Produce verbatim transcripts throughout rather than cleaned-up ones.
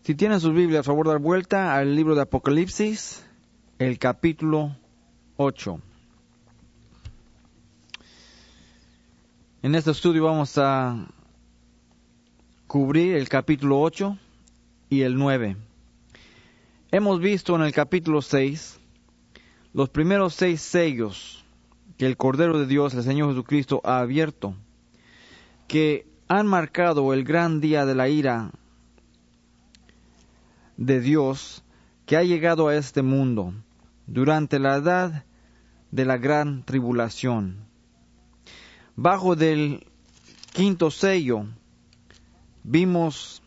Si tienen sus Biblias, a favor de dar vuelta al libro de Apocalipsis, el capítulo ocho. En este estudio vamos a cubrir el capítulo ocho y el nueve. Hemos visto en el capítulo seis los primeros seis sellos que el Cordero de Dios, el Señor Jesucristo, ha abierto, que han marcado el gran día de la ira de Dios que ha llegado a este mundo durante la edad de la gran tribulación. Bajo del quinto sello vimos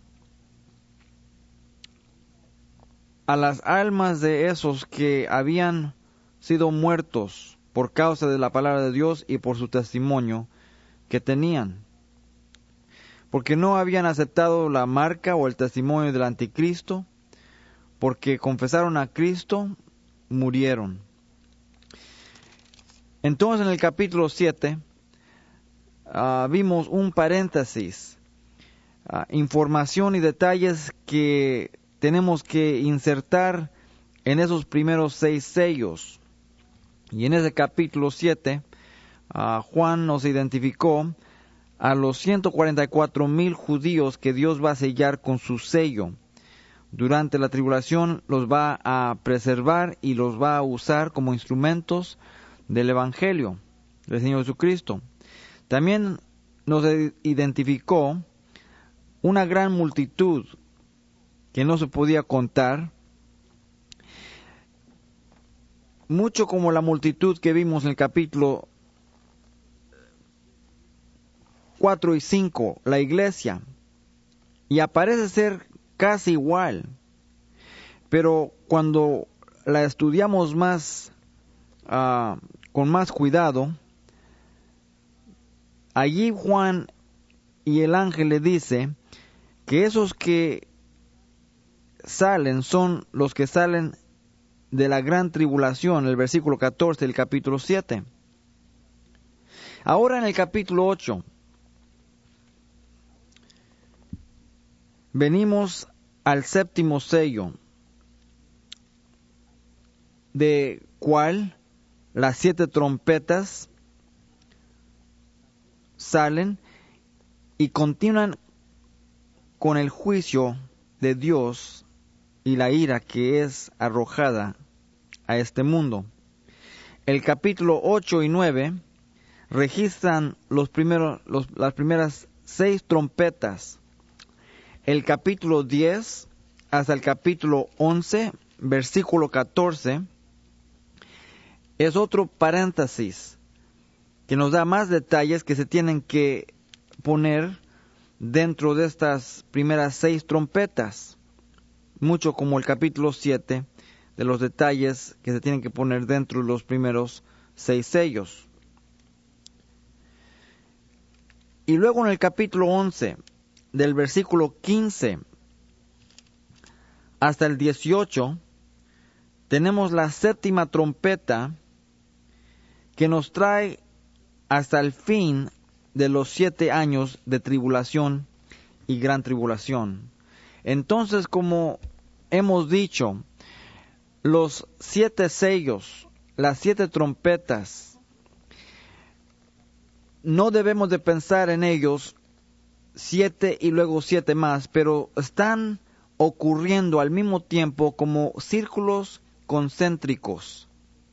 a las almas de esos que habían sido muertos por causa de la palabra de Dios y por su testimonio que tenían, porque no habían aceptado la marca o el testimonio del anticristo, porque confesaron a Cristo, murieron. Entonces en el capítulo siete uh, vimos un paréntesis, uh, información y detalles que tenemos que insertar en esos primeros seis sellos. Y en ese capítulo siete, uh, Juan nos identificó a los ciento cuarenta y cuatro mil judíos que Dios va a sellar con su sello. Durante la tribulación los va a preservar y los va a usar como instrumentos del Evangelio del Señor Jesucristo. También nos identificó una gran multitud que no se podía contar, mucho como la multitud que vimos en el capítulo cuatro y cinco, la iglesia, y aparece ser casi igual, pero cuando la estudiamos más uh, con más cuidado, allí Juan y el ángel le dice que esos que salen son los que salen de la gran tribulación, el versículo catorce del capítulo siete. Ahora en el capítulo ocho venimos al séptimo sello, de cual las siete trompetas salen y continúan con el juicio de Dios y la ira que es arrojada a este mundo. El capítulo ocho y nueve registran los primeros, los, las primeras seis trompetas. El capítulo diez hasta el capítulo once, versículo catorce, es otro paréntesis que nos da más detalles que se tienen que poner dentro de estas primeras seis trompetas, mucho como el capítulo siete, de los detalles que se tienen que poner dentro de los primeros seis sellos. Y luego en el capítulo once, del versículo quince hasta el dieciocho, tenemos la séptima trompeta que nos trae hasta el fin de los siete años de tribulación y gran tribulación. Entonces, como hemos dicho, los siete sellos, las siete trompetas, no debemos de pensar en ellos siete y luego siete más, pero están ocurriendo al mismo tiempo como círculos concéntricos.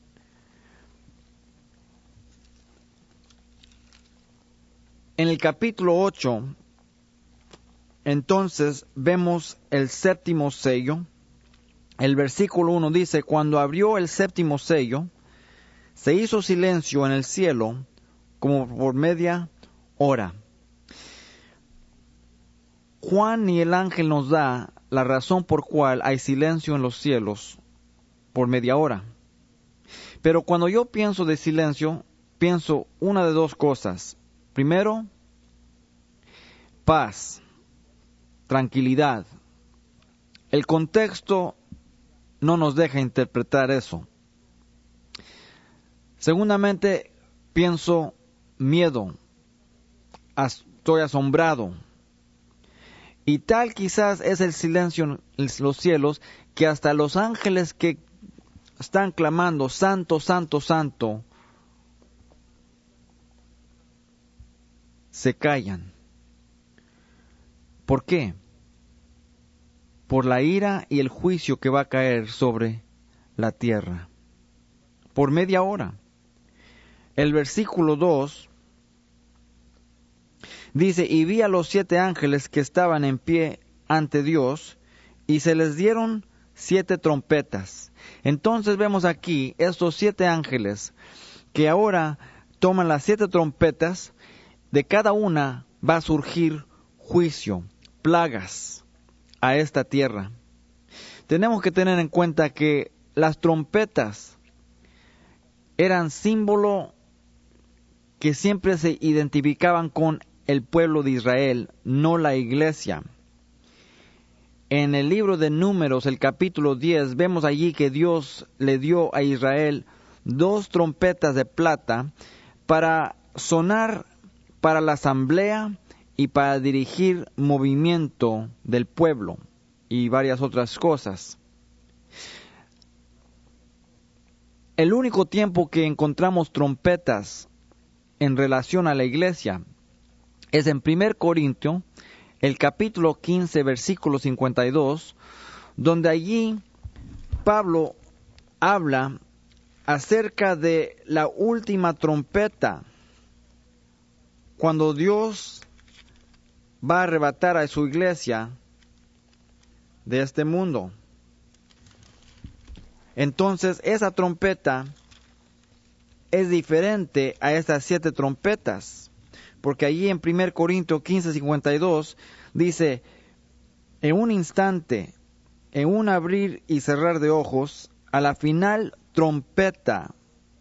En el capítulo ocho, entonces, vemos el séptimo sello. El versículo uno dice: cuando abrió el séptimo sello, se hizo silencio en el cielo como por media hora. Juan y el ángel nos da la razón por cual hay silencio en los cielos por media hora. Pero cuando yo pienso de silencio, pienso una de dos cosas. Primero, paz, tranquilidad. El contexto no nos deja interpretar eso. Segundamente, pienso miedo, estoy asombrado. Y tal quizás es el silencio en los cielos, que hasta los ángeles que están clamando, santo, santo, santo, se callan. ¿Por qué? Por la ira y el juicio que va a caer sobre la tierra. Por media hora. El versículo dos dice, y vi a los siete ángeles que estaban en pie ante Dios, y se les dieron siete trompetas. Entonces vemos aquí estos siete ángeles que ahora toman las siete trompetas. De cada una va a surgir juicio, plagas a esta tierra. Tenemos que tener en cuenta que las trompetas eran símbolo que siempre se identificaban con el pueblo de Israel, no la iglesia. En el libro de Números, el capítulo diez, vemos allí que Dios le dio a Israel dos trompetas de plata para sonar para la asamblea y para dirigir movimiento del pueblo y varias otras cosas. El único tiempo que encontramos trompetas en relación a la iglesia es en Primera Corintios, el capítulo quince, versículo cincuenta y dos, donde allí Pablo habla acerca de la última trompeta, cuando Dios va a arrebatar a su iglesia de este mundo. Entonces esa trompeta es diferente a estas siete trompetas, porque allí en Primera Corintios quince, cincuenta y dos dice, en un instante, en un abrir y cerrar de ojos, a la final trompeta.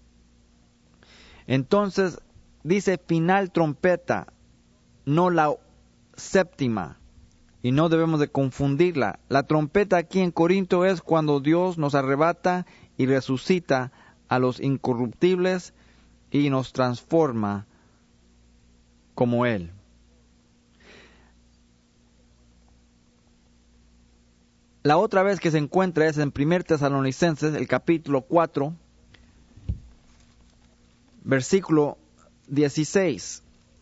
Entonces dice final trompeta, no la séptima, y no debemos de confundirla. La trompeta aquí en Corinto es cuando Dios nos arrebata y resucita a los incorruptibles y nos transforma como Él. La otra vez que se encuentra es en Primera Tesalonicenses, el capítulo cuatro, versículo dieciséis.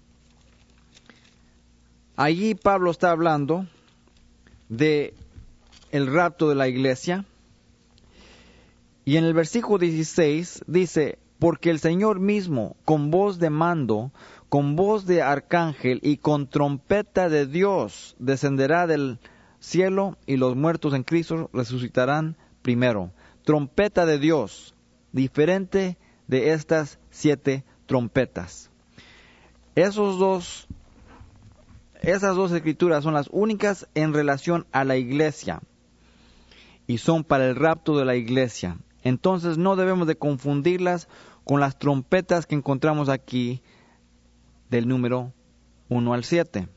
Allí Pablo está hablando de el rapto de la iglesia. Y en el versículo dieciséis dice, porque el Señor mismo, con voz de mando, con voz de arcángel y con trompeta de Dios, descenderá del cielo, y los muertos en Cristo resucitarán primero. Trompeta de Dios, diferente de estas siete trompetas. Esos dos, esas dos escrituras son las únicas en relación a la iglesia, y son para el rapto de la iglesia. Entonces no debemos de confundirlas con las trompetas que encontramos aquí del número uno al siete.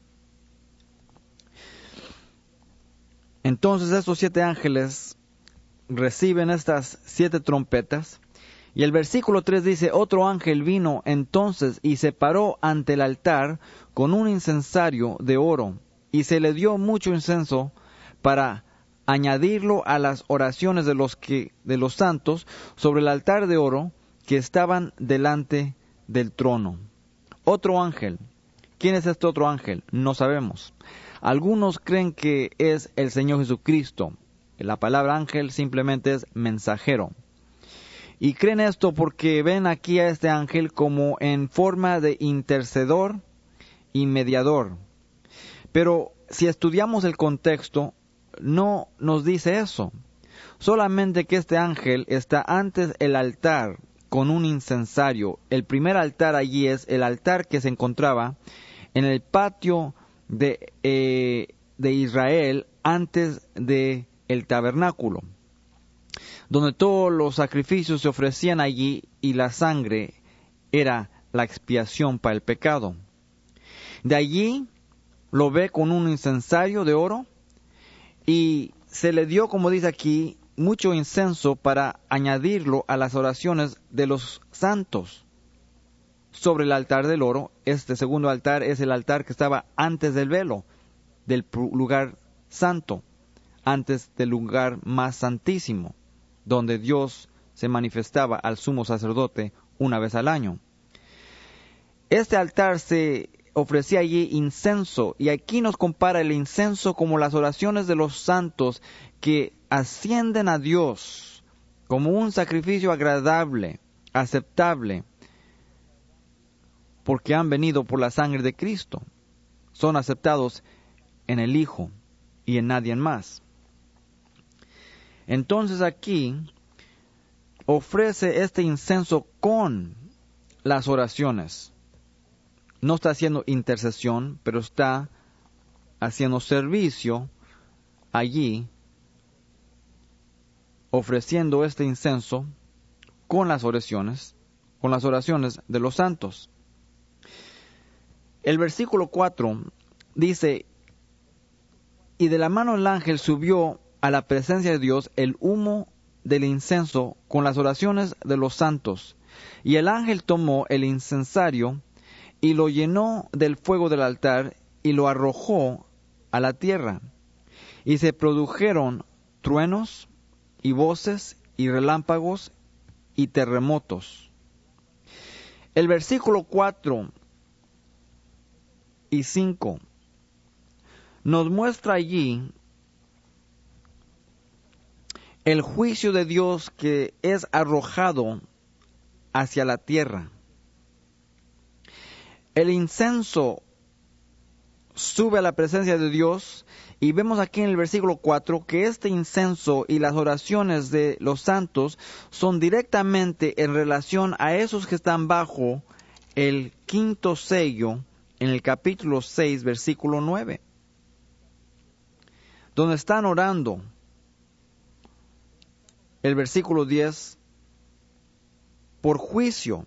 Entonces estos siete ángeles reciben estas siete trompetas, y el versículo tres dice, otro ángel vino entonces y se paró ante el altar con un incensario de oro, y se le dio mucho incienso para añadirlo a las oraciones de los que de los santos sobre el altar de oro que estaban delante del trono. Otro ángel. ¿Quién es este otro ángel? No sabemos. Algunos creen que es el Señor Jesucristo. La palabra ángel simplemente es mensajero. Y creen esto porque ven aquí a este ángel como en forma de intercedor y mediador. Pero si estudiamos el contexto, no nos dice eso. Solamente que este ángel está antes del altar con un incensario. El primer altar allí es el altar que se encontraba en el patio de, eh, de Israel antes del tabernáculo, donde todos los sacrificios se ofrecían allí y la sangre era la expiación para el pecado. De allí lo ve con un incensario de oro, y se le dio, como dice aquí, mucho incienso para añadirlo a las oraciones de los santos sobre el altar del oro. Este segundo altar es el altar que estaba antes del velo, del lugar santo, antes del lugar más santísimo, donde Dios se manifestaba al sumo sacerdote una vez al año. Este altar se ofrecía allí incenso, y aquí nos compara el incenso como las oraciones de los santos que ascienden a Dios como un sacrificio agradable, aceptable, porque han venido por la sangre de Cristo. Son aceptados en el Hijo y en nadie más. Entonces aquí ofrece este incenso con las oraciones. No está haciendo intercesión, pero está haciendo servicio allí, ofreciendo este incenso con las oraciones, con las oraciones de los santos. El versículo cuatro dice: y de la mano del ángel subió a la presencia de Dios el humo del incenso con las oraciones de los santos. Y el ángel tomó el incensario y lo llenó del fuego del altar y lo arrojó a la tierra. Y se produjeron truenos y voces y relámpagos y terremotos. El versículo cuatro y cinco nos muestra allí el juicio de Dios que es arrojado hacia la tierra. El incenso sube a la presencia de Dios, y vemos aquí en el versículo cuatro que este incenso y las oraciones de los santos son directamente en relación a esos que están bajo el quinto sello en el capítulo seis, versículo nueve, donde están orando. El versículo diez, por juicio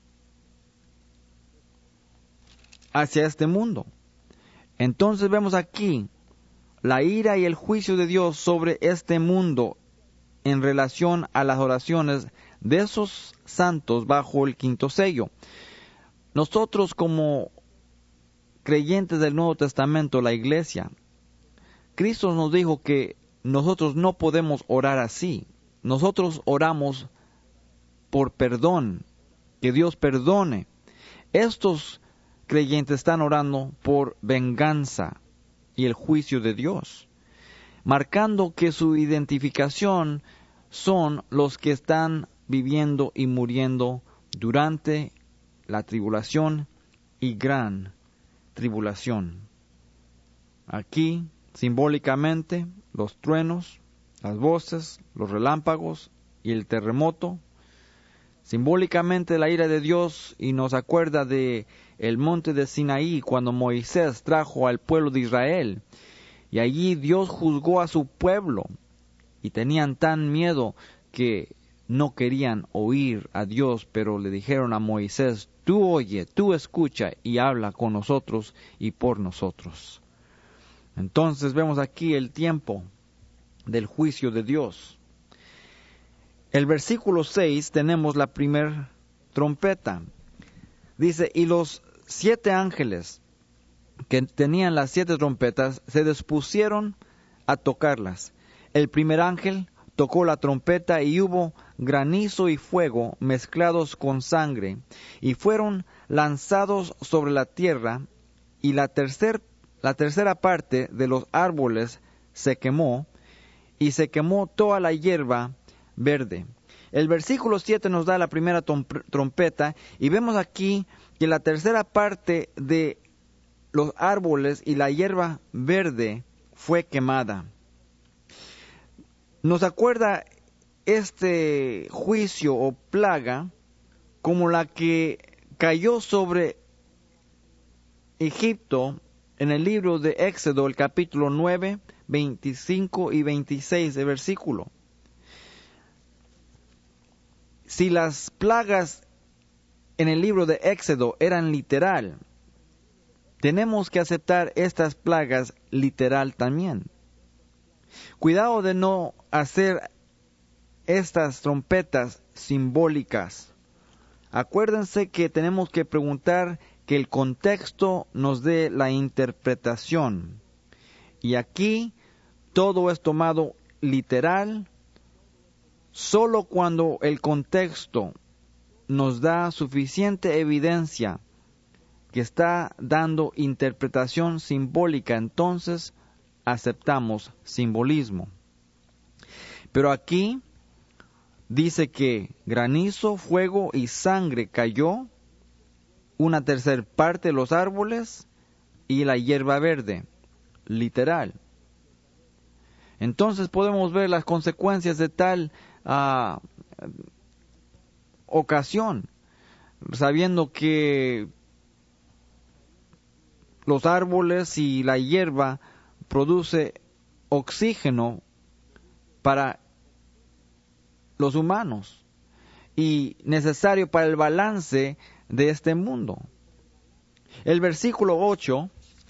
hacia este mundo. Entonces vemos aquí la ira y el juicio de Dios sobre este mundo en relación a las oraciones de esos santos bajo el quinto sello. Nosotros, como creyentes del Nuevo Testamento, la iglesia, Cristo nos dijo que nosotros no podemos orar así. Nosotros oramos por perdón, que Dios perdone. Estos creyentes están orando por venganza y el juicio de Dios, marcando que su identificación son los que están viviendo y muriendo durante la tribulación y gran tribulación. Aquí, simbólicamente, los truenos, las voces, los relámpagos y el terremoto, simbólicamente la ira de Dios, y nos acuerda de el monte de Sinaí cuando Moisés trajo al pueblo de Israel, y allí Dios juzgó a su pueblo, y tenían tan miedo que no querían oír a Dios, pero le dijeron a Moisés: tú oye, tú escucha y habla con nosotros y por nosotros. Entonces vemos aquí el tiempo del juicio de Dios. El versículo seis tenemos la primera trompeta. Dice: y los siete ángeles que tenían las siete trompetas se dispusieron a tocarlas. El primer ángel tocó la trompeta y hubo granizo y fuego mezclados con sangre, y fueron lanzados sobre la tierra, y la, tercer, la tercera parte de los árboles se quemó, y se quemó toda la hierba verde. El versículo siete nos da la primera trompeta, y vemos aquí que la tercera parte de los árboles y la hierba verde fue quemada. Nos acuerda este juicio o plaga como la que cayó sobre Egipto en el libro de Éxodo, el capítulo nueve, veinticinco y veintiséis de versículo. Si las plagas en el libro de Éxodo eran literal, tenemos que aceptar estas plagas literal también. Cuidado de no hacer estas trompetas simbólicas. Acuérdense que tenemos que preguntar que el contexto nos dé la interpretación. Y aquí todo es tomado literal solo cuando el contexto nos da suficiente evidencia que está dando interpretación simbólica, entonces aceptamos simbolismo. Pero aquí dice que granizo, fuego y sangre cayó, una tercera parte de los árboles y la hierba verde, literal. Entonces podemos ver las consecuencias de tal uh, ocasión, sabiendo que los árboles y la hierba produce oxígeno para los humanos y necesario para el balance de este mundo. El versículo ocho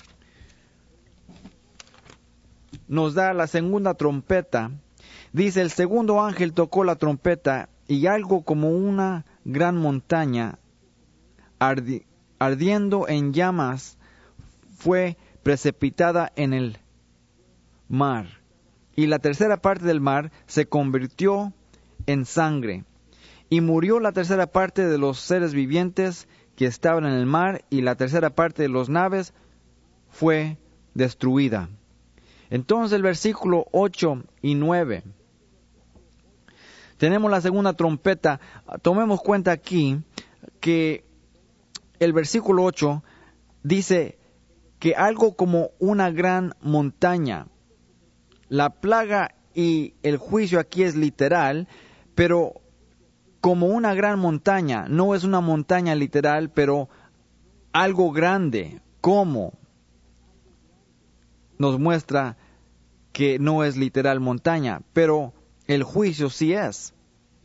nos da la segunda trompeta. Dice, el segundo ángel tocó la trompeta y algo como una gran montaña ardi- ardiendo en llamas fue precipitada en el mar. Y la tercera parte del mar se convirtió en sangre. Y murió la tercera parte de los seres vivientes que estaban en el mar, y la tercera parte de las naves fue destruida. Entonces el versículo ocho y nueve. Tenemos la segunda trompeta. Tomemos cuenta aquí que el versículo ocho dice que algo como una gran montaña. La plaga y el juicio aquí es literal, pero como una gran montaña. No es una montaña literal, pero algo grande. ¿Cómo? Nos muestra que no es literal montaña, pero el juicio sí es.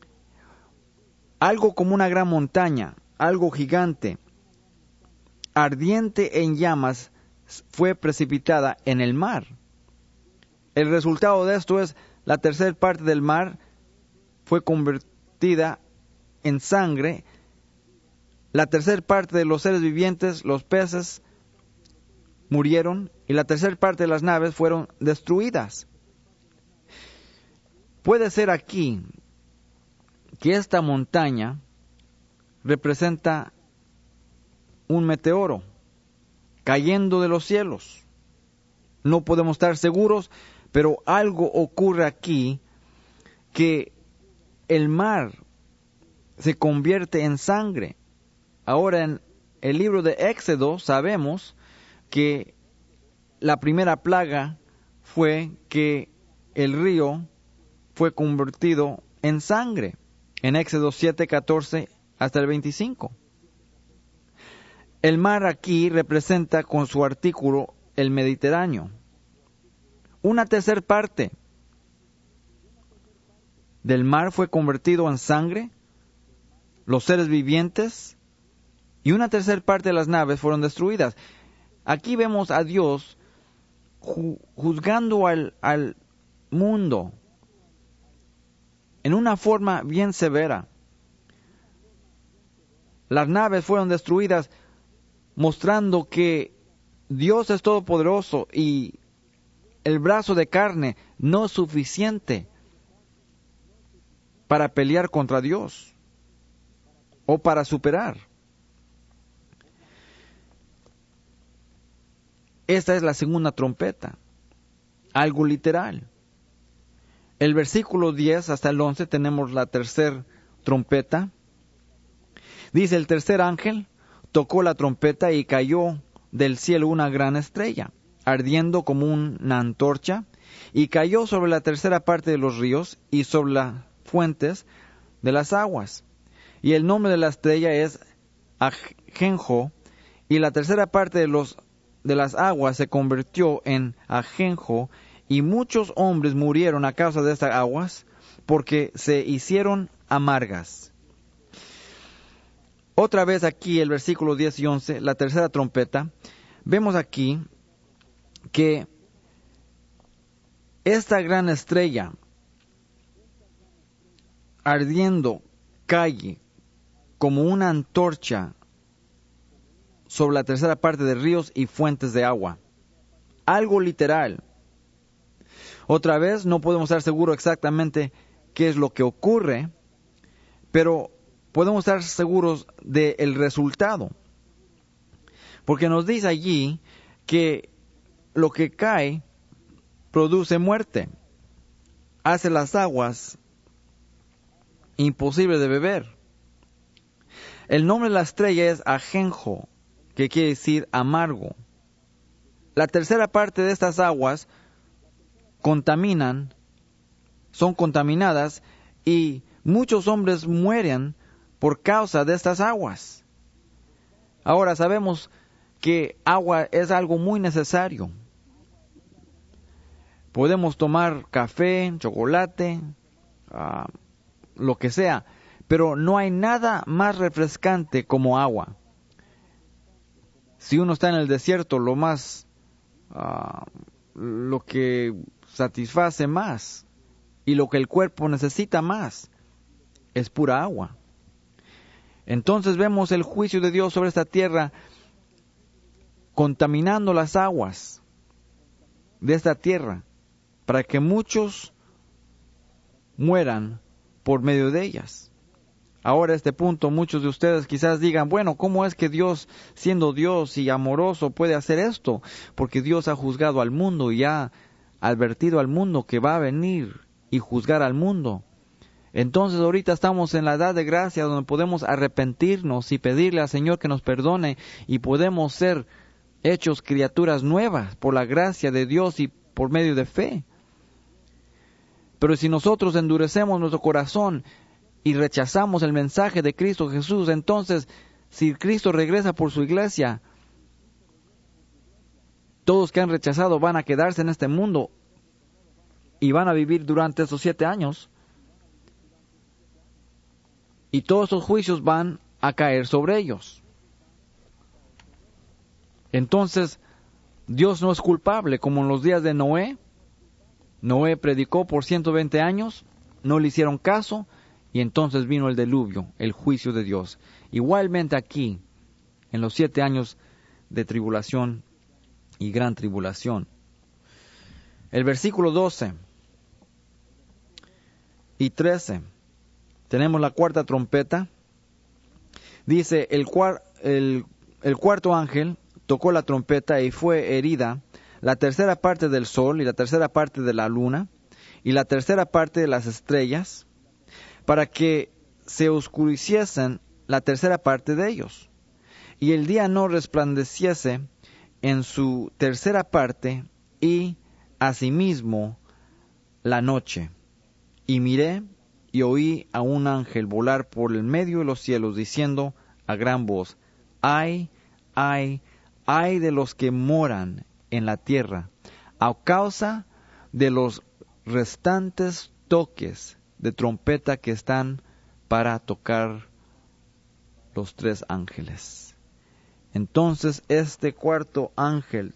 Algo como una gran montaña, algo gigante, ardiente en llamas, fue precipitada en el mar. El resultado de esto es la tercera parte del mar fue convertida en sangre. La tercera parte de los seres vivientes, los peces, murieron, y la tercera parte de las naves fueron destruidas. Puede ser aquí que esta montaña representa un meteoro cayendo de los cielos. No podemos estar seguros, pero algo ocurre aquí que el mar se convierte en sangre. Ahora en el libro de Éxodo sabemos que la primera plaga fue que el río fue convertido en sangre. En Éxodo siete, catorce hasta el veinticinco. El mar aquí representa con su artículo el Mediterráneo. Una tercera parte del mar fue convertido en sangre, los seres vivientes, y una tercera parte de las naves fueron destruidas. Aquí vemos a Dios ju- juzgando al, al mundo en una forma bien severa. Las naves fueron destruidas, mostrando que Dios es todopoderoso y el brazo de carne no es suficiente para pelear contra Dios o para superar. Esta es la segunda trompeta, algo literal. El versículo diez hasta el once tenemos la tercera trompeta. Dice, el tercer ángel tocó la trompeta y cayó del cielo una gran estrella, ardiendo como una antorcha, y cayó sobre la tercera parte de los ríos y sobre las fuentes de las aguas. Y el nombre de la estrella es Ajenjo, y la tercera parte de los de las aguas se convirtió en ajenjo, y muchos hombres murieron a causa de estas aguas, porque se hicieron amargas. Otra vez aquí el versículo diez y once, la tercera trompeta, vemos aquí que esta gran estrella ardiendo cae como una antorcha sobre la tercera parte de ríos y fuentes de agua. Algo literal. Otra vez, no podemos estar seguros exactamente qué es lo que ocurre, pero podemos estar seguros del resultado. Porque nos dice allí que lo que cae produce muerte, hace las aguas imposibles de beber. El nombre de la estrella es ajenjo, que quiere decir amargo. La tercera parte de estas aguas contaminan, son contaminadas y muchos hombres mueren por causa de estas aguas. Ahora sabemos que agua es algo muy necesario. Podemos tomar café, chocolate, uh, lo que sea, pero no hay nada más refrescante como agua. Si uno está en el desierto, lo más, uh, lo que satisface más y lo que el cuerpo necesita más es pura agua. Entonces vemos el juicio de Dios sobre esta tierra, contaminando las aguas de esta tierra, para que muchos mueran por medio de ellas. Ahora a este punto muchos de ustedes quizás digan, bueno, ¿cómo es que Dios, siendo Dios y amoroso, puede hacer esto? Porque Dios ha juzgado al mundo y ha advertido al mundo que va a venir y juzgar al mundo. Entonces ahorita estamos en la edad de gracia donde podemos arrepentirnos y pedirle al Señor que nos perdone y podemos ser hechos criaturas nuevas por la gracia de Dios y por medio de fe. Pero si nosotros endurecemos nuestro corazón y rechazamos el mensaje de Cristo Jesús, entonces si Cristo regresa por su iglesia, todos que han rechazado van a quedarse en este mundo y van a vivir durante esos siete años. Y todos esos juicios van a caer sobre ellos. Entonces, Dios no es culpable, como en los días de Noé. Noé predicó por ciento veinte años, no le hicieron caso, y entonces vino el diluvio, el juicio de Dios. Igualmente aquí, en los siete años de tribulación y gran tribulación. El versículo doce y trece. Tenemos la cuarta trompeta. Dice, el, cuar, el, el cuarto ángel tocó la trompeta y fue herida la tercera parte del sol y la tercera parte de la luna y la tercera parte de las estrellas, para que se oscureciesen la tercera parte de ellos, y el día no resplandeciese en su tercera parte, y asimismo la noche. Y miré y oí a un ángel volar por el medio de los cielos, diciendo a gran voz, ay, ay, ay de los que moran en la tierra, a causa de los restantes toques de trompeta que están para tocar los tres ángeles. Entonces este cuarto ángel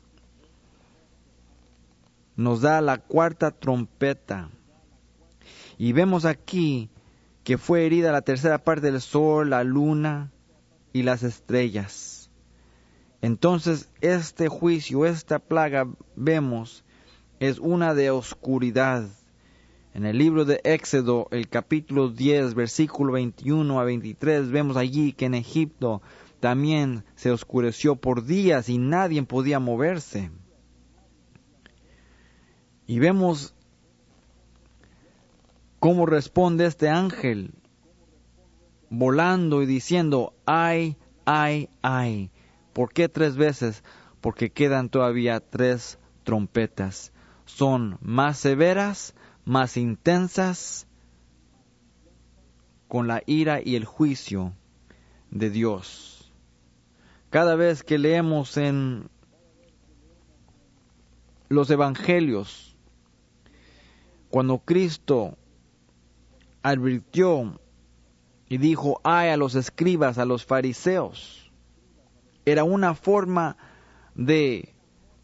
nos da la cuarta trompeta. Y vemos aquí que fue herida la tercera parte del sol, la luna y las estrellas. Entonces este juicio, esta plaga, vemos, es una de oscuridad. En el libro de Éxodo, el capítulo diez, versículo veintiuno a veintitrés, vemos allí que en Egipto también se oscureció por días y nadie podía moverse. Y vemos cómo responde este ángel, volando y diciendo, ay, ay, ay. ¿Por qué tres veces? Porque quedan todavía tres trompetas. Son más severas, más intensas, con la ira y el juicio de Dios. Cada vez que leemos en los evangelios, cuando Cristo advirtió y dijo, ay a los escribas, a los fariseos, era una forma de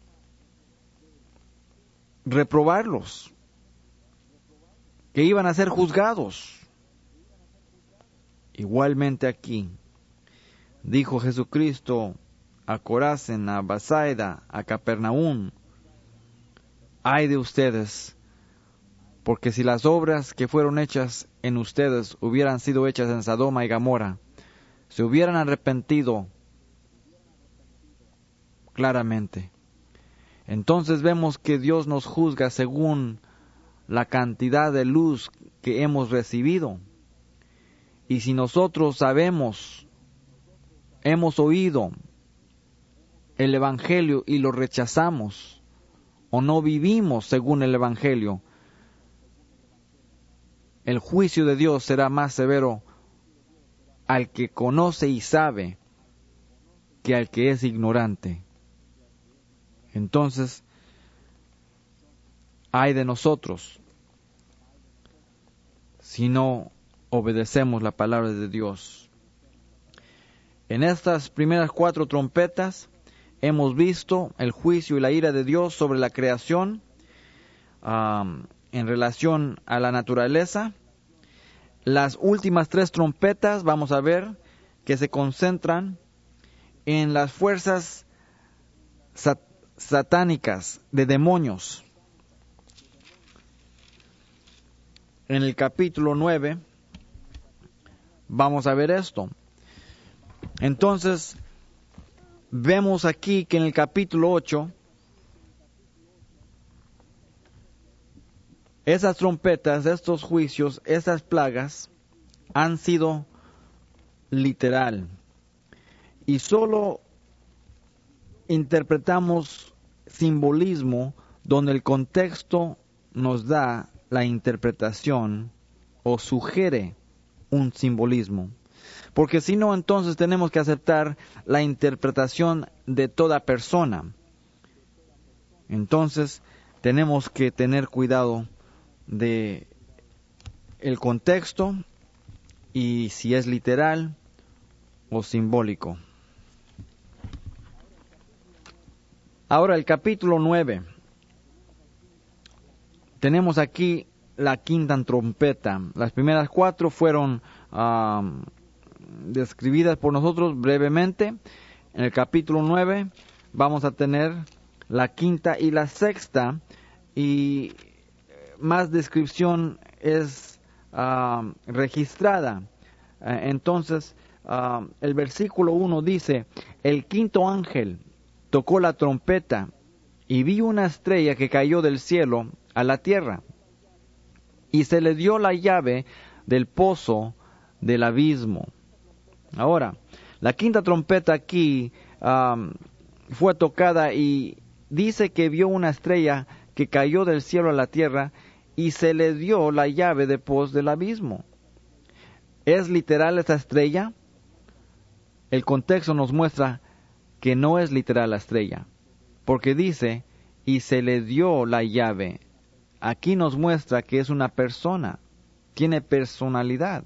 reprobarlos, que iban a ser juzgados. Igualmente aquí, dijo Jesucristo a Corazín, a Bethsaida, a Capernaum, ay de ustedes, Porque si las obras que fueron hechas en ustedes hubieran sido hechas en Sodoma y Gomorra, se hubieran arrepentido claramente. Entonces vemos que Dios nos juzga según la cantidad de luz que hemos recibido. Y si nosotros sabemos, hemos oído el Evangelio y lo rechazamos, o no vivimos según el Evangelio, el juicio de Dios será más severo al que conoce y sabe que al que es ignorante. Entonces, ay de nosotros si no obedecemos la palabra de Dios. En estas primeras cuatro trompetas hemos visto el juicio y la ira de Dios sobre la creación um, en relación a la naturaleza. Las últimas tres trompetas vamos a ver que se concentran en las fuerzas sat- satánicas de demonios. En el capítulo nueve vamos a ver esto. Entonces, vemos aquí que en el capítulo ocho, esas trompetas, estos juicios, esas plagas han sido literal. Y solo interpretamos simbolismo donde el contexto nos da la interpretación o sugiere un simbolismo. Porque si no, entonces tenemos que aceptar la interpretación de toda persona. Entonces, tenemos que tener cuidado de el contexto y si es literal o simbólico. Ahora el capítulo nueve. Tenemos aquí la quinta trompeta. Las primeras cuatro fueron um, describidas por nosotros brevemente. En el capítulo nueve vamos a tener la quinta y la sexta, y más descripción es uh, registrada. Uh, entonces, uh, el versículo uno dice: el quinto ángel tocó la trompeta y vi una estrella que cayó del cielo a la tierra, y se le dio la llave del pozo del abismo. Ahora, la quinta trompeta aquí um, fue tocada y dice que vio una estrella que cayó del cielo a la tierra y se le dio la llave del pozo del abismo. ¿Es literal esta estrella? El contexto nos muestra que no es literal la estrella, porque dice, y se le dio la llave. Aquí nos muestra que es una persona, tiene personalidad.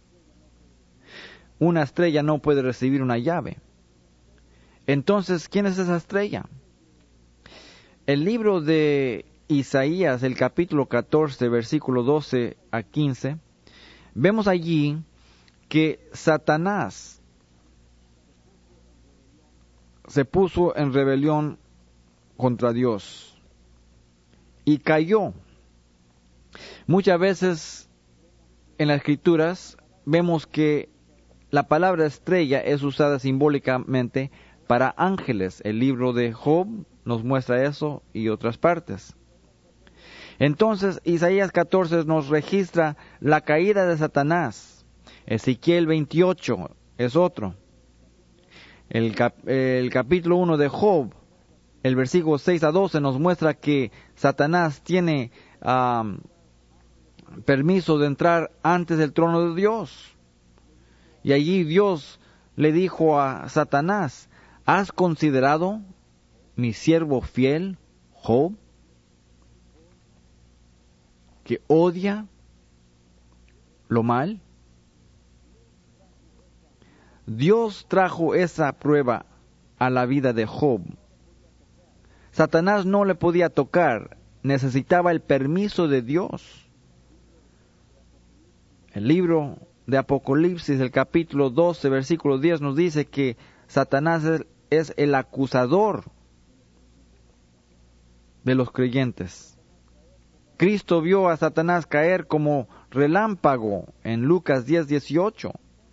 Una estrella no puede recibir una llave. Entonces, ¿quién es esa estrella? El libro de Isaías, el capítulo catorce, versículo doce a quince, vemos allí que Satanás se puso en rebelión contra Dios y cayó. Muchas veces en las Escrituras vemos que la palabra estrella es usada simbólicamente para ángeles. El libro de Job nos muestra eso y otras partes. Entonces, Isaías catorce nos registra la caída de Satanás. Ezequiel veintiocho es otro. El, cap- el capítulo uno de Job, el versículo seis a doce, nos muestra que Satanás tiene um, permiso de entrar antes del trono de Dios. Y allí Dios le dijo a Satanás: ¿has considerado mi siervo fiel, Job, que odia lo mal? Dios trajo esa prueba a la vida de Job. Satanás no le podía tocar, necesitaba el permiso de Dios. El libro de Apocalipsis, el capítulo doce, versículo diez, nos dice que Satanás es, es el acusador de los creyentes. Cristo vio a Satanás caer como relámpago en Lucas diez dieciocho.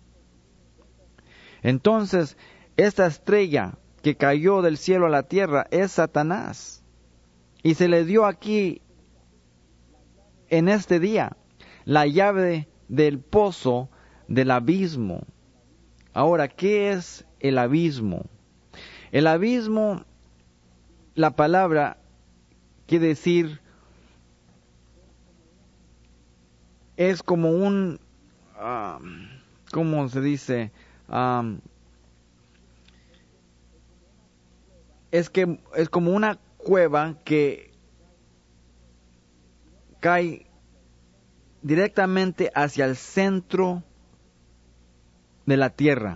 Entonces, esta estrella que cayó del cielo a la tierra es Satanás. Y se le dio aquí, en este día, la llave del pozo del abismo. Ahora, ¿qué es el abismo? El abismo, la palabra quiere decir, es como un, um, ¿cómo se dice? Um, es que es como una cueva que cae directamente hacia el centro de la tierra.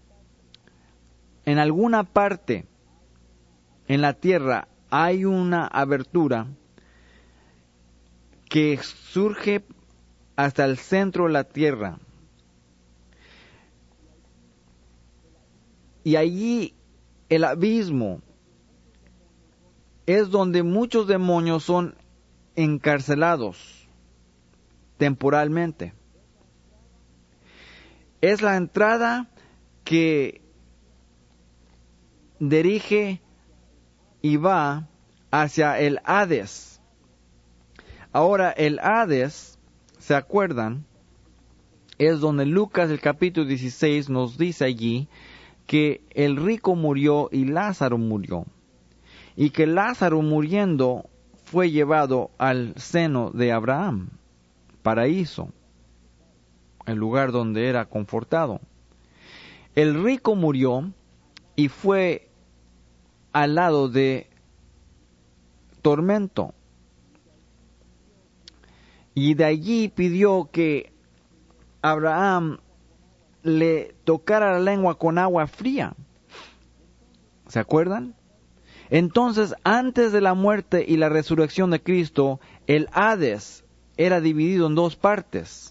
En alguna parte en la tierra hay una abertura que surge hasta el centro de la tierra. Y allí el abismo es donde muchos demonios son encarcelados temporalmente. Es la entrada que dirige y va hacia el Hades. Ahora, el Hades, ¿se acuerdan? Es donde Lucas, el capítulo dieciséis, nos dice allí que el rico murió y Lázaro murió. Y que Lázaro muriendo fue llevado al seno de Abraham, paraíso, el lugar donde era confortado. El rico murió y fue al lado de tormento. Y de allí pidió que Abraham le tocara la lengua con agua fría. ¿Se acuerdan? Entonces, antes de la muerte y la resurrección de Cristo, el Hades era dividido en dos partes.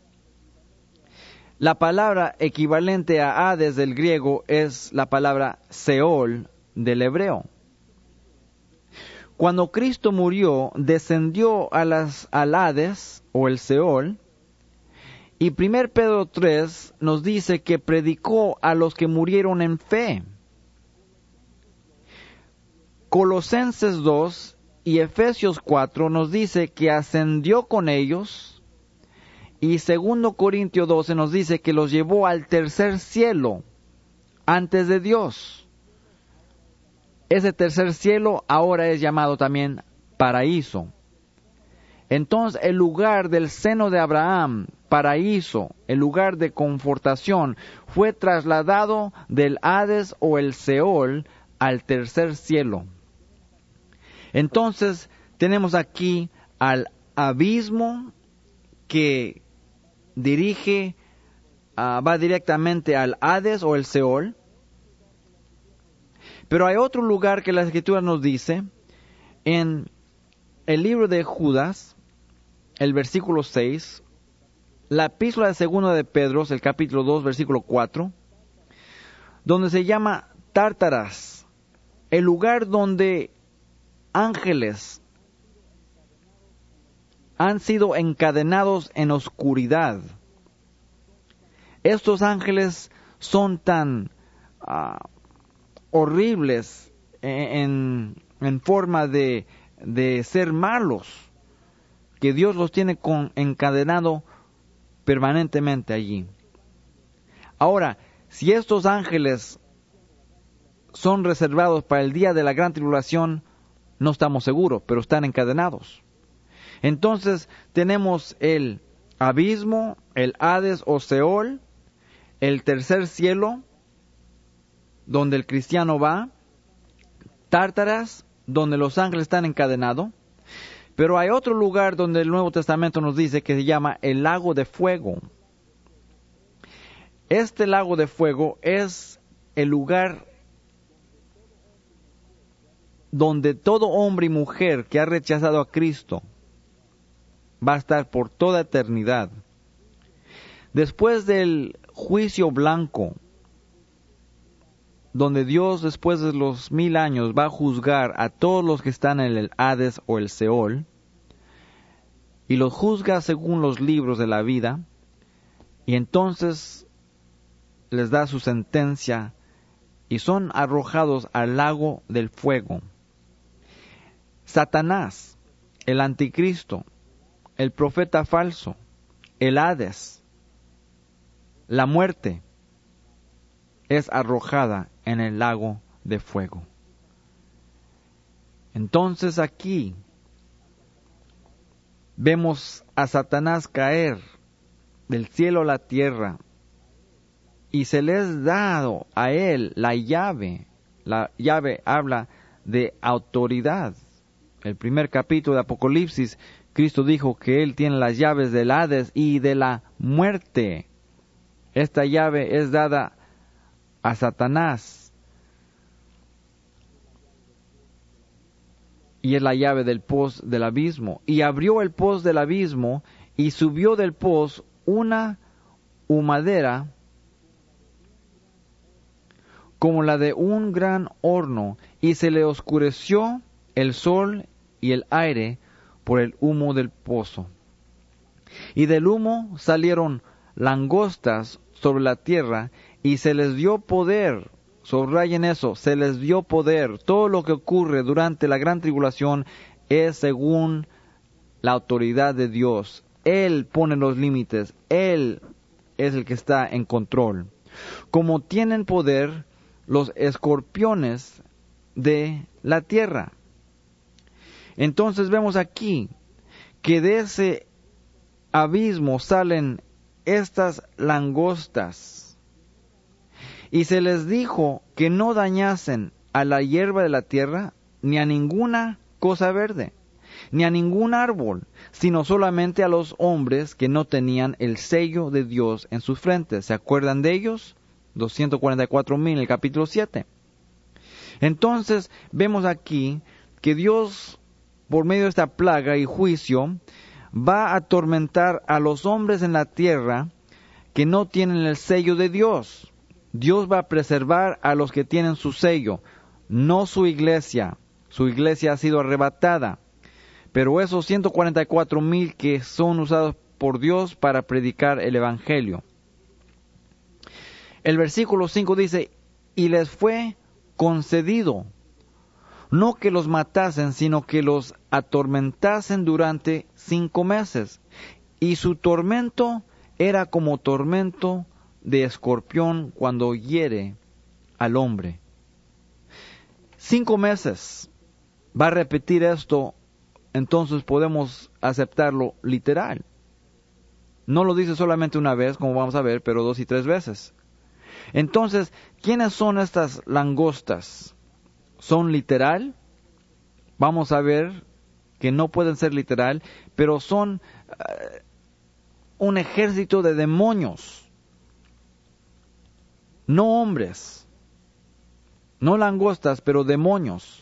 La palabra equivalente a Hades del griego es la palabra Seol del hebreo. Cuando Cristo murió, descendió a las, al Hades o el Seol, y primero Pedro tres nos dice que predicó a los que murieron en fe. Colosenses dos y Efesios cuatro nos dice que ascendió con ellos, y segundo Corintios doce nos dice que los llevó al tercer cielo antes de Dios. Ese tercer cielo ahora es llamado también paraíso. Entonces el lugar del seno de Abraham, paraíso, el lugar de confortación, fue trasladado del Hades o el Seol al tercer cielo. Entonces tenemos aquí al abismo que dirige, uh, va directamente al Hades o el Seol. Pero hay otro lugar que la Escritura nos dice, en el libro de Judas, el versículo seis, la epístola de segunda de Pedro, el capítulo dos, versículo cuatro, donde se llama Tártaras, el lugar donde ángeles han sido encadenados en oscuridad. Estos ángeles son tan uh, horribles en, en forma de, de ser malos, que Dios los tiene con, encadenado permanentemente allí. Ahora, si estos ángeles son reservados para el día de la gran tribulación, no estamos seguros, pero están encadenados. Entonces tenemos el abismo, el Hades o Seol, el tercer cielo, donde el cristiano va, Tártaras, donde los ángeles están encadenados. Pero hay otro lugar donde el Nuevo Testamento nos dice que se llama el lago de fuego. Este lago de fuego es el lugar donde todo hombre y mujer que ha rechazado a Cristo va a estar por toda eternidad. Después del juicio blanco, donde Dios después de los mil años va a juzgar a todos los que están en el Hades o el Seol, y los juzga según los libros de la vida, y entonces les da su sentencia y son arrojados al lago del fuego. Satanás, el anticristo, el profeta falso, el Hades, la muerte, es arrojada en el lago de fuego. Entonces aquí vemos a Satanás caer del cielo a la tierra y se le es dado a él la llave. La llave habla de autoridad. El primer capítulo de Apocalipsis, Cristo dijo que él tiene las llaves del Hades y de la muerte. Esta llave es dada a Satanás y es la llave del pozo del abismo. Y abrió el pozo del abismo y subió del pozo una humadera como la de un gran horno, y se le oscureció el sol y el aire por el humo del pozo. Y del humo salieron langostas sobre la tierra, y se les dio poder. Subrayen eso, se les dio poder. Todo lo que ocurre durante la gran tribulación es según la autoridad de Dios. Él pone los límites, Él es el que está en control. Como tienen poder los escorpiones de la tierra. Entonces vemos aquí que de ese abismo salen estas langostas. Y se les dijo que no dañasen a la hierba de la tierra, ni a ninguna cosa verde, ni a ningún árbol, sino solamente a los hombres que no tenían el sello de Dios en sus frentes. ¿Se acuerdan de ellos? doscientos cuarenta y cuatro mil en el capítulo siete. Entonces vemos aquí que Dios, por medio de esta plaga y juicio, va a atormentar a los hombres en la tierra que no tienen el sello de Dios. Dios va a preservar a los que tienen su sello, no su iglesia. Su iglesia ha sido arrebatada. Pero esos ciento cuarenta y cuatro mil que son usados por Dios para predicar el Evangelio. El versículo cinco dice, y les fue concedido, no que los matasen, sino que los atormentasen durante cinco meses. Y su tormento era como tormento de escorpión cuando hiere al hombre. Cinco meses. Va a repetir esto, entonces podemos aceptarlo literal. No lo dice solamente una vez, como vamos a ver, pero dos y tres veces. Entonces, ¿quiénes son estas langostas? ¿Son literal? Vamos a ver que no pueden ser literal, pero son uh, un ejército de demonios. No hombres, no langostas, pero demonios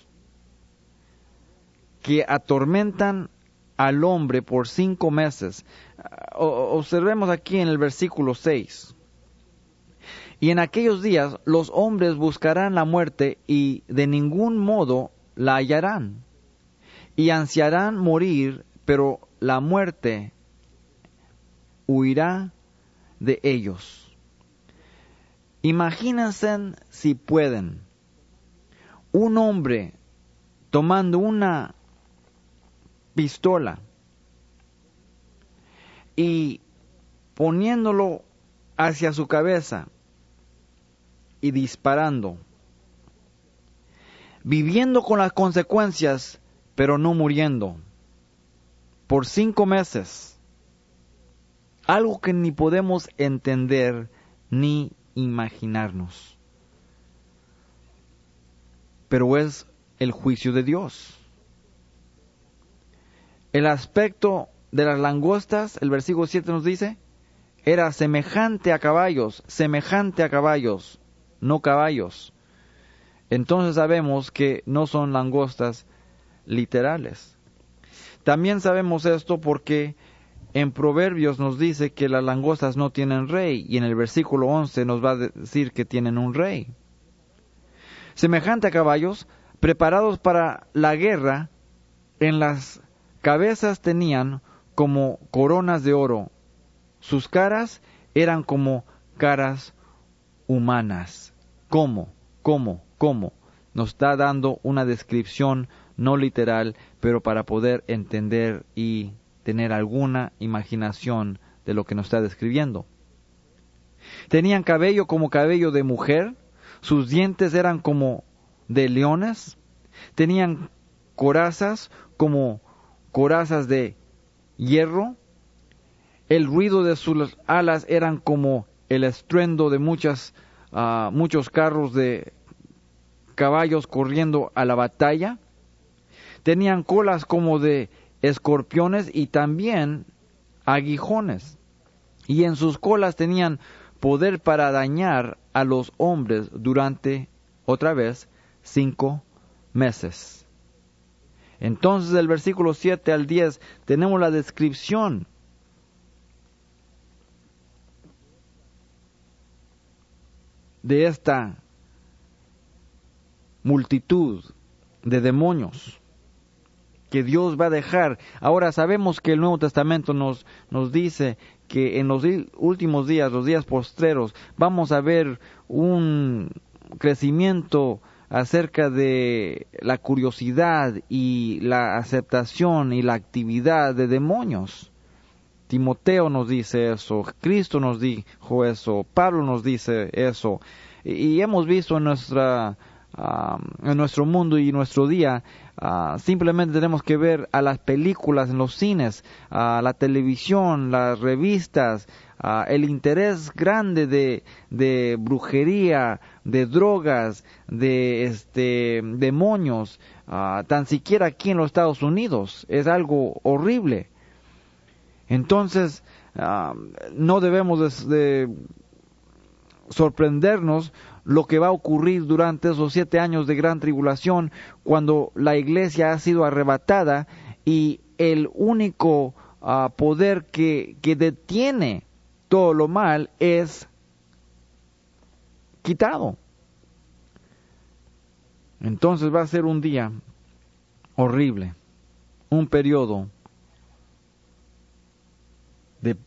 que atormentan al hombre por cinco meses. Uh, observemos aquí en el versículo seis. Y en aquellos días los hombres buscarán la muerte y de ningún modo la hallarán. Y ansiarán morir, pero la muerte huirá de ellos. Imagínense si pueden, un hombre tomando una pistola y poniéndolo hacia su cabeza y disparando, viviendo con las consecuencias, pero no muriendo, por cinco meses. Algo que ni podemos entender ni imaginarnos. Pero es el juicio de Dios. El aspecto de las langostas, el versículo siete nos dice, era semejante a caballos, semejante a caballos, no caballos. Entonces sabemos que no son langostas literales. También sabemos esto porque en Proverbios nos dice que las langostas no tienen rey, y en el versículo once nos va a decir que tienen un rey. Semejante a caballos, preparados para la guerra, en las cabezas tenían como coronas de oro. Sus caras eran como caras humanas. ¿Cómo? ¿Cómo? ¿Cómo? Nos está dando una descripción no literal, pero para poder entender y tener alguna imaginación de lo que nos está describiendo. Tenían cabello como cabello de mujer, sus dientes eran como de leones, tenían corazas como corazas de hierro, el ruido de sus alas eran como el estruendo de muchas, uh, muchos carros de caballos corriendo a la batalla, tenían colas como de escorpiones y también aguijones, y en sus colas tenían poder para dañar a los hombres durante, otra vez, cinco meses. Entonces, del versículo siete al diez, tenemos la descripción de esta multitud de demonios que Dios va a dejar. Ahora sabemos que el Nuevo Testamento nos, nos dice que en los últimos días, los días postreros, vamos a ver un crecimiento acerca de la curiosidad y la aceptación y la actividad de demonios. Timoteo nos dice eso, Cristo nos dijo eso, Pablo nos dice eso, y, y hemos visto en nuestra uh, en nuestro mundo y nuestro día. Uh, simplemente tenemos que ver a las películas en los cines, a la televisión, las revistas, uh, el interés grande de, de brujería, de drogas, de este demonios, uh, tan siquiera aquí en los Estados Unidos. Es algo horrible. Entonces, uh, no debemos de, de sorprendernos lo que va a ocurrir durante esos siete años de gran tribulación, cuando la iglesia ha sido arrebatada y el único uh, poder que, que detiene todo lo mal es quitado. Entonces va a ser un día horrible, un periodo de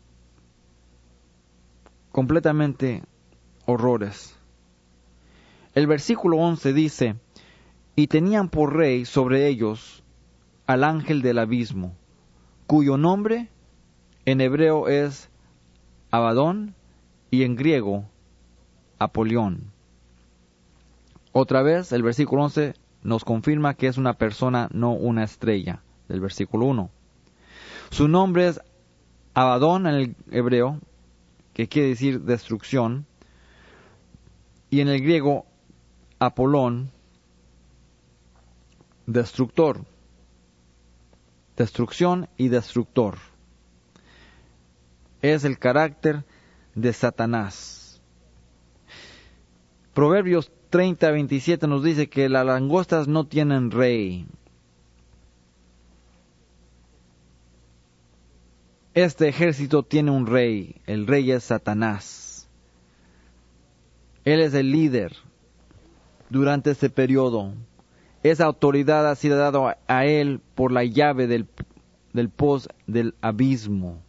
completamente horrores. El versículo once dice: y tenían por rey sobre ellos al ángel del abismo, cuyo nombre en hebreo es Abadón y en griego Apolión. Otra vez el versículo once nos confirma que es una persona, no una estrella, del versículo uno. Su nombre es Abadón en el hebreo, que quiere decir destrucción, y en el griego Apolón, destructor, destrucción y destructor. Es el carácter de Satanás. Proverbios treinta veintisiete nos dice que las langostas no tienen rey. Este ejército tiene un rey, el rey es Satanás. Él es el líder durante este periodo. Esa autoridad ha sido dada a él por la llave del, del pozo del abismo.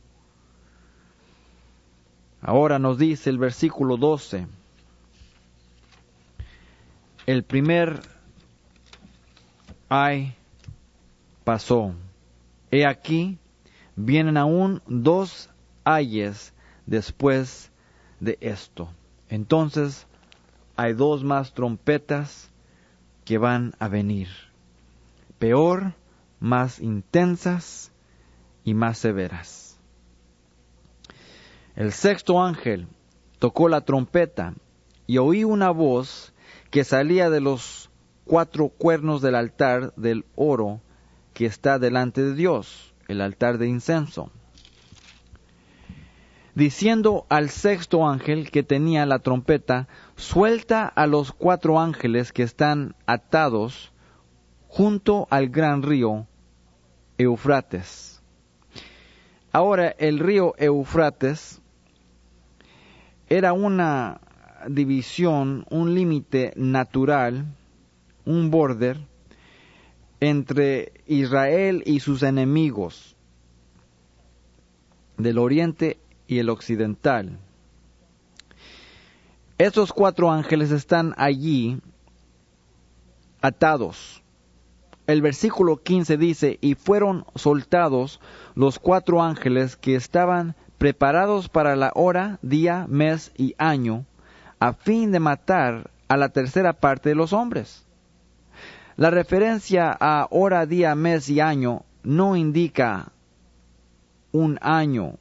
Ahora nos dice el versículo doce. El primer ay pasó. He aquí, vienen aún dos ayes después de esto. Entonces, hay dos más trompetas que van a venir. Peor, más intensas y más severas. El sexto ángel tocó la trompeta y oí una voz que salía de los cuatro cuernos del altar del oro que está delante de Dios, el altar de incienso, diciendo al sexto ángel que tenía la trompeta: suelta a los cuatro ángeles que están atados junto al gran río Eufrates. Ahora, el río Eufrates era una división, un límite natural, un border entre Israel y sus enemigos. del oriente y el occidental. Estos cuatro ángeles están allí atados. El versículo quince dice, y fueron soltados los cuatro ángeles que estaban preparados para la hora, día, mes y año, a fin de matar a la tercera parte de los hombres. La referencia a hora, día, mes y año no indica un año,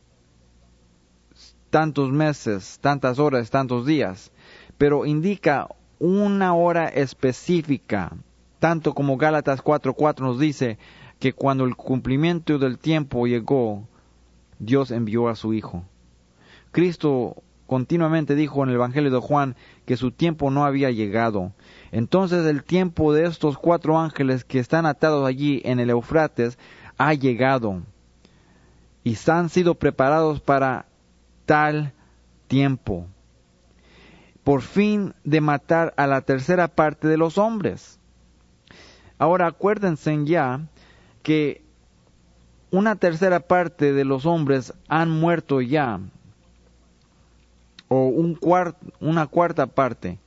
tantos meses, tantas horas, tantos días, pero indica una hora específica, tanto como Gálatas cuatro cuatro nos dice que cuando el cumplimiento del tiempo llegó, Dios envió a su Hijo. Cristo continuamente dijo en el Evangelio de Juan que su tiempo no había llegado. Entonces el tiempo de estos cuatro ángeles que están atados allí en el Eufrates ha llegado y han sido preparados para tal tiempo, por fin de matar a la tercera parte de los hombres. Ahora acuérdense ya que una tercera parte de los hombres han muerto ya, o un cuart, una cuarta parte,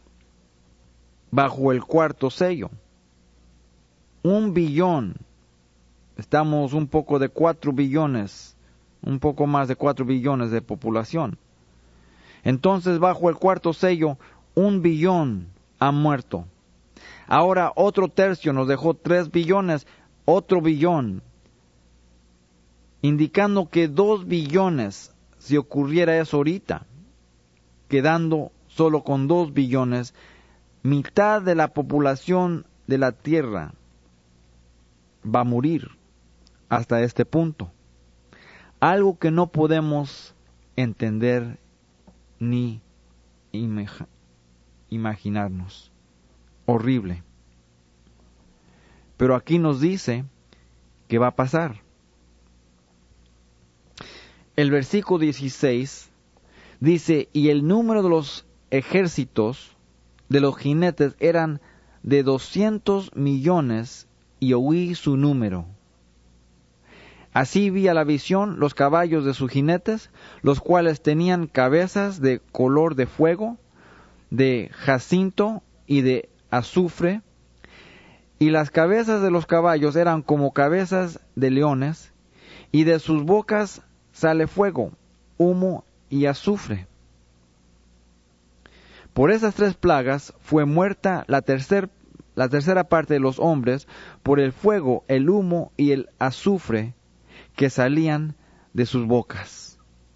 bajo el cuarto sello. Un billón, estamos un poco de cuatro billones, un poco más de cuatro billones de población. Entonces, bajo el cuarto sello, un billón ha muerto. Ahora otro tercio nos dejó tres billones, otro billón, indicando que dos billones, si ocurriera eso ahorita, quedando solo con dos billones, mitad de la población de la Tierra va a morir hasta este punto. Algo que no podemos entender ni imag- imaginarnos. Horrible. Pero aquí nos dice que va a pasar. El versículo dieciséis dice, y el número de los ejércitos de los jinetes eran de doscientos millones, y oí su número. Así vi a la visión los caballos de sus jinetes, los cuales tenían cabezas de color de fuego, de jacinto y de azufre, y las cabezas de los caballos eran como cabezas de leones, y de sus bocas sale fuego, humo y azufre. Por esas tres plagas fue muerta la, tercer, la tercera parte de los hombres por el fuego, el humo y el azufre que salían de sus bocas.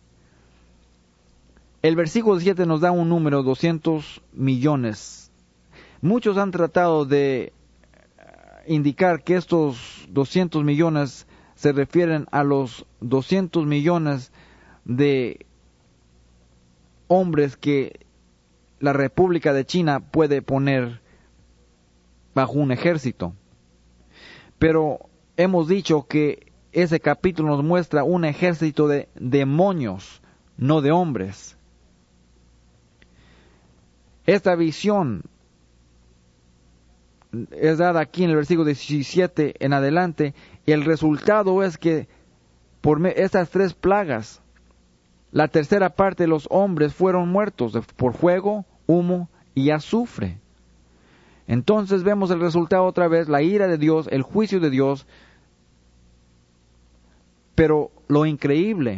El versículo siete nos da un número, doscientos millones. Muchos han tratado de indicar que estos doscientos millones se refieren a los doscientos millones de hombres que la República de China puede poner bajo un ejército. Pero hemos dicho que ese capítulo nos muestra un ejército de demonios, no de hombres. Esta visión es dada aquí en el versículo diecisiete en adelante, y el resultado es que por estas tres plagas, la tercera parte de los hombres fueron muertos por fuego, humo y azufre. Entonces vemos el resultado otra vez, la ira de Dios, el juicio de Dios. Pero lo increíble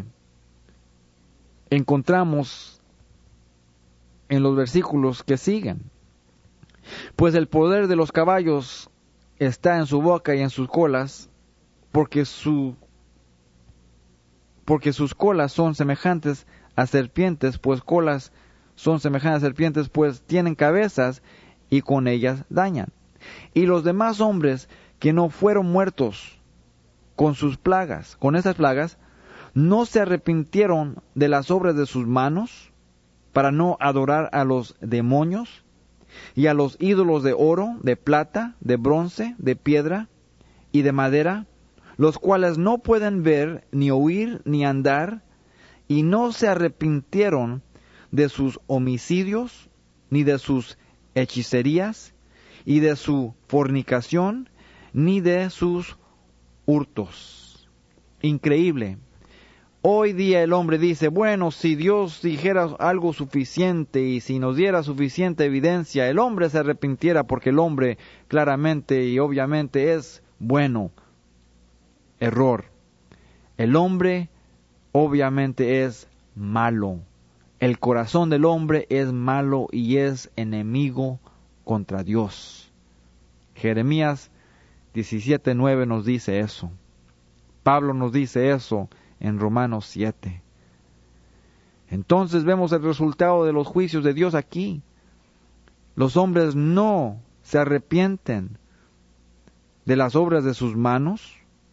encontramos en los versículos que siguen. Pues el poder de los caballos está en su boca y en sus colas, porque su porque sus colas son semejantes a serpientes, pues colas son semejantes a serpientes, pues tienen cabezas y con ellas dañan. Y los demás hombres que no fueron muertos con sus plagas, con esas plagas, no se arrepintieron de las obras de sus manos para no adorar a los demonios y a los ídolos de oro, de plata, de bronce, de piedra y de madera, los cuales no pueden ver, ni oír, ni andar, y no se arrepintieron de sus homicidios, ni de sus hechicerías, y de su fornicación, ni de sus hurtos. Increíble. Hoy día el hombre dice, bueno, si Dios dijera algo suficiente y si nos diera suficiente evidencia, el hombre se arrepintiera porque el hombre claramente y obviamente es bueno. Error. El hombre obviamente es malo. El corazón del hombre es malo y es enemigo contra Dios. Jeremías diecisiete nueve nos dice eso. Pablo nos dice eso en Romanos siete. Entonces vemos el resultado de los juicios de Dios aquí. Los hombres no se arrepienten de las obras de sus manos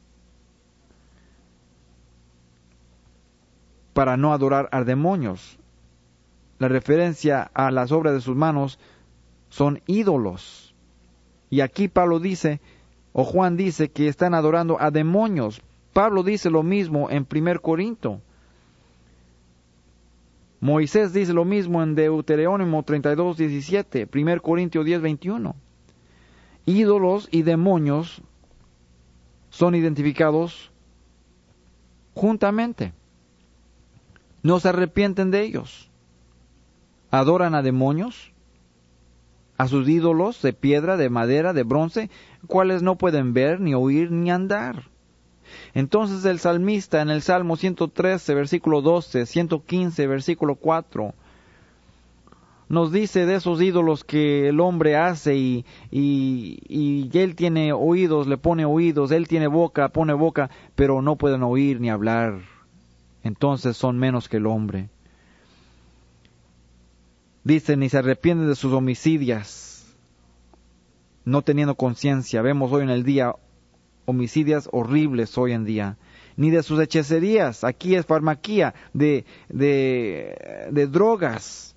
para no adorar a demonios. La referencia a las obras de sus manos son ídolos. Y aquí Pablo dice, o Juan dice, que están adorando a demonios. Pablo dice lo mismo en primer Corinto. Moisés dice lo mismo en Deuteronomio treinta y dos diecisiete, primer Corintios diez veintiuno. Ídolos y demonios son identificados juntamente. No se arrepienten de ellos. Adoran a demonios, a sus ídolos de piedra, de madera, de bronce, cuales no pueden ver, ni oír, ni andar. Entonces el salmista en el Salmo ciento trece, versículo doce, ciento quince, versículo cuatro, nos dice de esos ídolos que el hombre hace y, y, y él tiene oídos, le pone oídos, él tiene boca, pone boca, pero no pueden oír ni hablar. Entonces son menos que el hombre. Dice, ni se arrepienten de sus homicidias, no teniendo conciencia. Vemos hoy en el día homicidias horribles hoy en día. Ni de sus hechicerías, aquí es farmaquía, de, de, de drogas,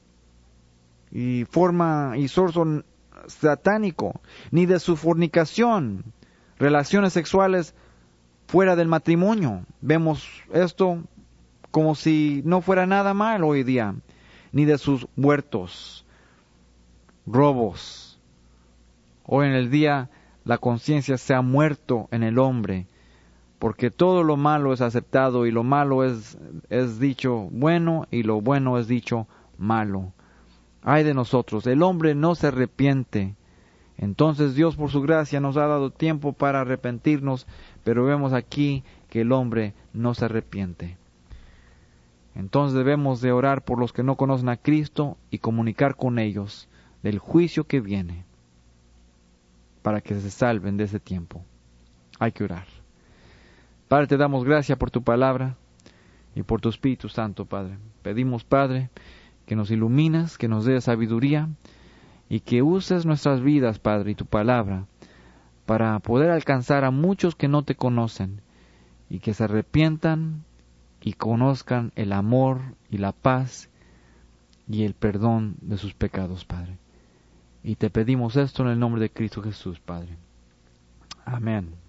y forma y sorso satánico, ni de su fornicación, relaciones sexuales fuera del matrimonio. Vemos esto como si no fuera nada mal hoy día. Ni de sus huertos, robos. Hoy en el día la conciencia se ha muerto en el hombre, porque todo lo malo es aceptado y lo malo es, es dicho bueno y lo bueno es dicho malo. Ay de nosotros, el hombre no se arrepiente. Entonces Dios por su gracia nos ha dado tiempo para arrepentirnos, pero vemos aquí que el hombre no se arrepiente. Entonces debemos de orar por los que no conocen a Cristo y comunicar con ellos del juicio que viene para que se salven de ese tiempo. Hay que orar. Padre, te damos gracias por tu palabra y por tu Espíritu Santo, Padre. Pedimos, Padre, que nos iluminas, que nos des sabiduría y que uses nuestras vidas, Padre, y tu palabra para poder alcanzar a muchos que no te conocen y que se arrepientan y conozcan el amor y la paz y el perdón de sus pecados, Padre. Y te pedimos esto en el nombre de Cristo Jesús, Padre. Amén.